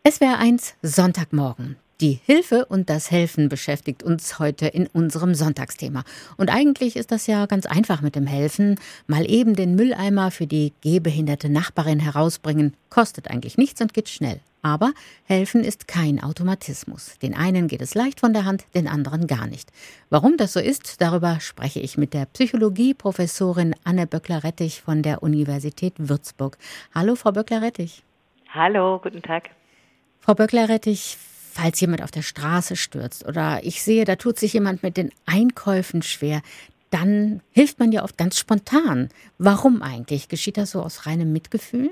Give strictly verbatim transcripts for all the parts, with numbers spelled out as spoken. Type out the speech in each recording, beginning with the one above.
S W R eins Sonntagmorgen. Die Hilfe und das Helfen beschäftigt uns heute in unserem Sonntagsthema. Und eigentlich ist das ja ganz einfach mit dem Helfen. Mal eben den Mülleimer für die gehbehinderte Nachbarin herausbringen, kostet eigentlich nichts und geht schnell. Aber Helfen ist kein Automatismus. Den einen geht es leicht von der Hand, den anderen gar nicht. Warum das so ist, darüber spreche ich mit der Psychologie-Professorin Anne Böckler-Rettich von der Universität Würzburg. Hallo, Frau Böckler-Rettich. Hallo, guten Tag. Frau Böckler-Rettich, falls jemand auf der Straße stürzt oder ich sehe, da tut sich jemand mit den Einkäufen schwer, dann hilft man ja oft ganz spontan. Warum eigentlich? Geschieht das so aus reinem Mitgefühl?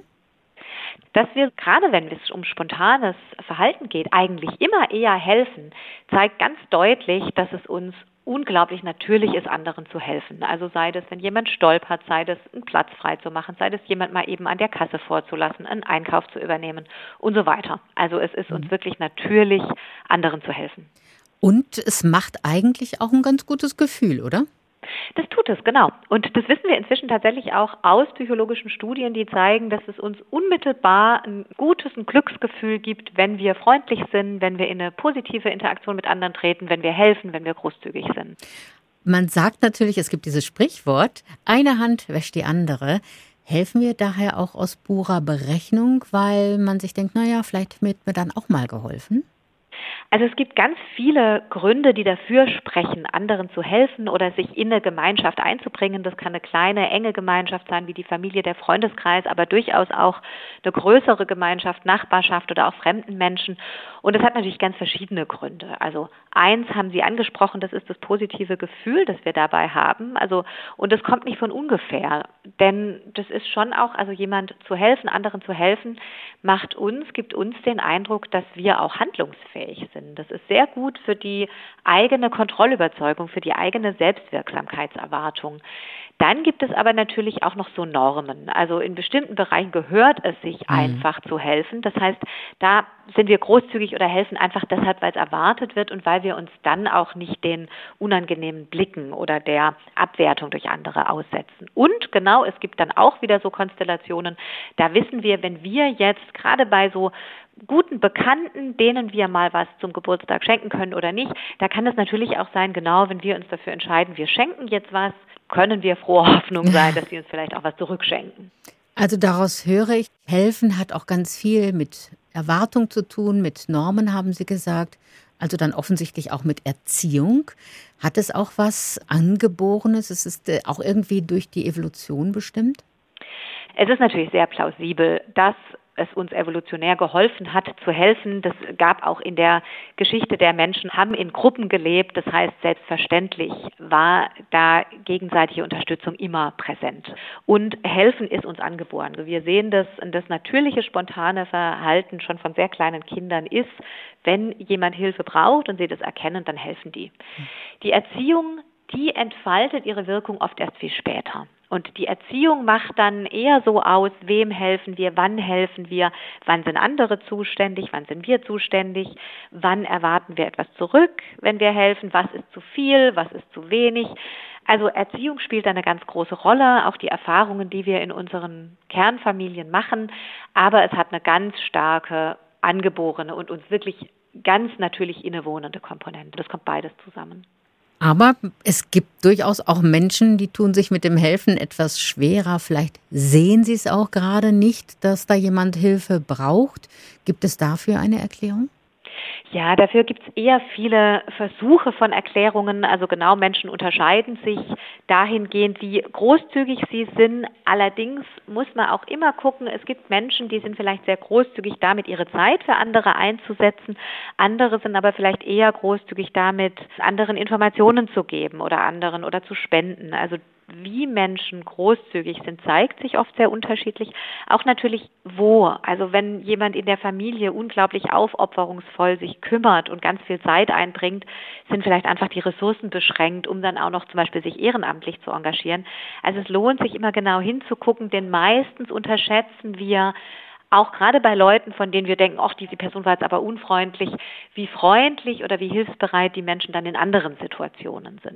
Dass wir, gerade wenn es um spontanes Verhalten geht, eigentlich immer eher helfen, zeigt ganz deutlich, dass es uns unglaublich natürlich ist, anderen zu helfen. Also sei das, wenn jemand stolpert, sei das, einen Platz frei zu machen, sei das, jemand mal eben an der Kasse vorzulassen, einen Einkauf zu übernehmen und so weiter. Also es ist uns wirklich natürlich, anderen zu helfen. Und es macht eigentlich auch ein ganz gutes Gefühl, oder? Das tut es, genau. Und das wissen wir inzwischen tatsächlich auch aus psychologischen Studien, die zeigen, dass es uns unmittelbar ein gutes, ein Glücksgefühl gibt, wenn wir freundlich sind, wenn wir in eine positive Interaktion mit anderen treten, wenn wir helfen, wenn wir großzügig sind. Man sagt natürlich, es gibt dieses Sprichwort, eine Hand wäscht die andere. Helfen wir daher auch aus purer Berechnung, weil man sich denkt, naja, vielleicht wird mir dann auch mal geholfen? Also es gibt ganz viele Gründe, die dafür sprechen, anderen zu helfen oder sich in eine Gemeinschaft einzubringen. Das kann eine kleine, enge Gemeinschaft sein, wie die Familie, der Freundeskreis, aber durchaus auch eine größere Gemeinschaft, Nachbarschaft oder auch fremden Menschen. Und das hat natürlich ganz verschiedene Gründe. Also eins haben Sie angesprochen, das ist das positive Gefühl, das wir dabei haben. Also, und das kommt nicht von ungefähr, denn das ist schon auch, also jemand zu helfen, anderen zu helfen, macht uns, gibt uns den Eindruck, dass wir auch handlungsfähig sind. Das ist sehr gut für die eigene Kontrollüberzeugung, für die eigene Selbstwirksamkeitserwartung. Dann gibt es aber natürlich auch noch so Normen. Also in bestimmten Bereichen gehört es sich mhm. einfach zu helfen. Das heißt, da sind wir großzügig oder helfen einfach deshalb, weil es erwartet wird und weil wir uns dann auch nicht den unangenehmen Blicken oder der Abwertung durch andere aussetzen. Und genau, es gibt dann auch wieder so Konstellationen, da wissen wir, wenn wir jetzt gerade bei so guten Bekannten, denen wir mal was zum Geburtstag schenken können oder nicht, da kann es natürlich auch sein, genau, wenn wir uns dafür entscheiden, wir schenken jetzt was, können wir frohe Hoffnung sein, dass sie uns vielleicht auch was zurückschenken. Also daraus höre ich, helfen hat auch ganz viel mit Erwartung zu tun, mit Normen, haben Sie gesagt. Also dann offensichtlich auch mit Erziehung. Hat es auch was Angeborenes? Es ist auch irgendwie durch die Evolution bestimmt? Es ist natürlich sehr plausibel, dass es uns evolutionär geholfen hat, zu helfen. Das gab auch in der Geschichte der Menschen, haben in Gruppen gelebt. Das heißt, selbstverständlich war da gegenseitige Unterstützung immer präsent. Und helfen ist uns angeboren. Also wir sehen das, das natürliche, spontane Verhalten schon von sehr kleinen Kindern ist, wenn jemand Hilfe braucht und sie das erkennen, dann helfen die. Die Erziehung, die entfaltet ihre Wirkung oft erst viel später. Und die Erziehung macht dann eher so aus, wem helfen wir, wann helfen wir, wann sind andere zuständig, wann sind wir zuständig, wann erwarten wir etwas zurück, wenn wir helfen, was ist zu viel, was ist zu wenig. Also Erziehung spielt eine ganz große Rolle, auch die Erfahrungen, die wir in unseren Kernfamilien machen, aber es hat eine ganz starke, angeborene und uns wirklich ganz natürlich innewohnende Komponente. Das kommt beides zusammen. Aber es gibt durchaus auch Menschen, die tun sich mit dem Helfen etwas schwerer. Vielleicht sehen sie es auch gerade nicht, dass da jemand Hilfe braucht. Gibt es dafür eine Erklärung? Ja, dafür gibt es eher viele Versuche von Erklärungen. Also genau, Menschen unterscheiden sich dahingehend, wie großzügig sie sind. Allerdings muss man auch immer gucken, es gibt Menschen, die sind vielleicht sehr großzügig damit, ihre Zeit für andere einzusetzen. Andere sind aber vielleicht eher großzügig damit, anderen Informationen zu geben oder anderen oder zu spenden. Also wie Menschen großzügig sind, zeigt sich oft sehr unterschiedlich. Auch natürlich wo. Also wenn jemand in der Familie unglaublich aufopferungsvoll sich kümmert und ganz viel Zeit einbringt, sind vielleicht einfach die Ressourcen beschränkt, um dann auch noch zum Beispiel sich ehrenamtlich zu engagieren. Also es lohnt sich immer genau hinzugucken, denn meistens unterschätzen wir auch gerade bei Leuten, von denen wir denken, ach, diese Person war jetzt aber unfreundlich, wie freundlich oder wie hilfsbereit die Menschen dann in anderen Situationen sind.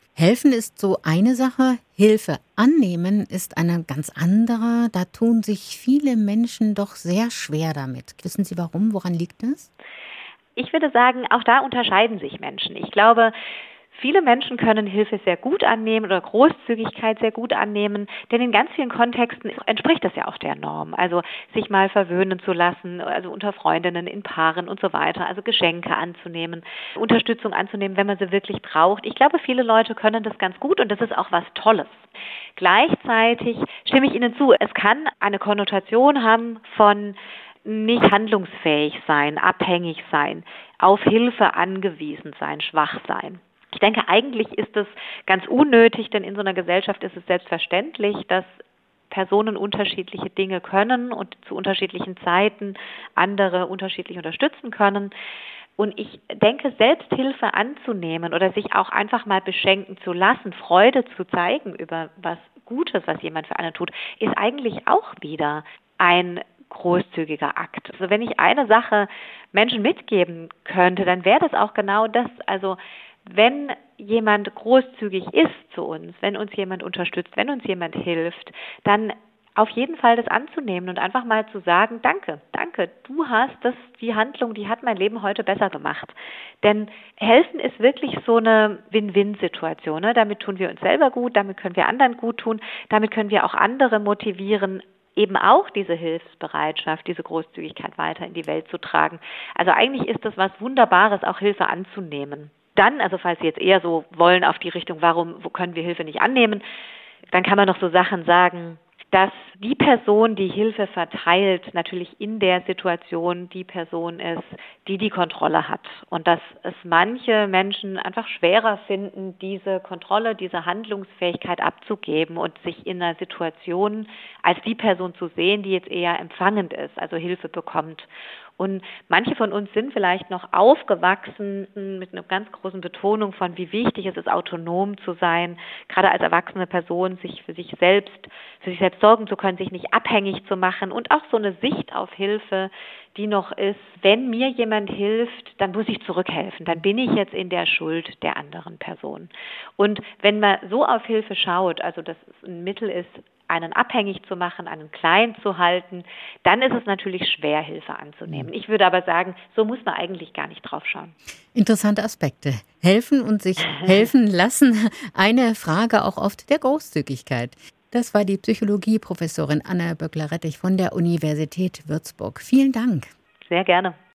Helfen ist so eine Sache, Hilfe annehmen ist eine ganz andere. Da tun sich viele Menschen doch sehr schwer damit. Wissen Sie warum? Woran liegt das? Ich würde sagen, auch da unterscheiden sich Menschen. Ich glaube, viele Menschen können Hilfe sehr gut annehmen oder Großzügigkeit sehr gut annehmen, denn in ganz vielen Kontexten entspricht das ja auch der Norm. Also sich mal verwöhnen zu lassen, also unter Freundinnen, in Paaren und so weiter, also Geschenke anzunehmen, Unterstützung anzunehmen, wenn man sie wirklich braucht. Ich glaube, viele Leute können das ganz gut und das ist auch was Tolles. Gleichzeitig stimme ich Ihnen zu, es kann eine Konnotation haben von nicht handlungsfähig sein, abhängig sein, auf Hilfe angewiesen sein, schwach sein. Ich denke, eigentlich ist es ganz unnötig, denn in so einer Gesellschaft ist es selbstverständlich, dass Personen unterschiedliche Dinge können und zu unterschiedlichen Zeiten andere unterschiedlich unterstützen können. Und ich denke, Selbsthilfe anzunehmen oder sich auch einfach mal beschenken zu lassen, Freude zu zeigen über was Gutes, was jemand für einen tut, ist eigentlich auch wieder ein großzügiger Akt. Also wenn ich eine Sache Menschen mitgeben könnte, dann wäre das auch genau das. Also wenn jemand großzügig ist zu uns, wenn uns jemand unterstützt, wenn uns jemand hilft, dann auf jeden Fall das anzunehmen und einfach mal zu sagen, danke, danke, du hast das, die Handlung, die hat mein Leben heute besser gemacht. Denn helfen ist wirklich so eine Win-Win-Situation. Ne? Damit tun wir uns selber gut, damit können wir anderen gut tun, damit können wir auch andere motivieren, eben auch diese Hilfsbereitschaft, diese Großzügigkeit weiter in die Welt zu tragen. Also eigentlich ist das was Wunderbares, auch Hilfe anzunehmen. Dann, also falls Sie jetzt eher so wollen auf die Richtung, warum wo können wir Hilfe nicht annehmen, dann kann man noch so Sachen sagen, dass die Person, die Hilfe verteilt, natürlich in der Situation die Person ist, die die Kontrolle hat. Und dass es manche Menschen einfach schwerer finden, diese Kontrolle, diese Handlungsfähigkeit abzugeben und sich in einer Situation als die Person zu sehen, die jetzt eher empfangend ist, also Hilfe bekommt. Und manche von uns sind vielleicht noch aufgewachsen mit einer ganz großen Betonung von, wie wichtig es ist, autonom zu sein, gerade als erwachsene Person, sich für sich selbst, für sich selbst sorgen zu können, sich nicht abhängig zu machen und auch so eine Sicht auf Hilfe, die noch ist, wenn mir jemand hilft, dann muss ich zurückhelfen, dann bin ich jetzt in der Schuld der anderen Person. Und wenn man so auf Hilfe schaut, also dass es ein Mittel ist, einen abhängig zu machen, einen klein zu halten, dann ist es natürlich schwer, Hilfe anzunehmen. Ich würde aber sagen, so muss man eigentlich gar nicht drauf schauen. Interessante Aspekte. Helfen und sich helfen lassen. Eine Frage auch oft der Großzügigkeit. Das war die Psychologieprofessorin Anna Böckler-Rettich von der Universität Würzburg. Vielen Dank. Sehr gerne.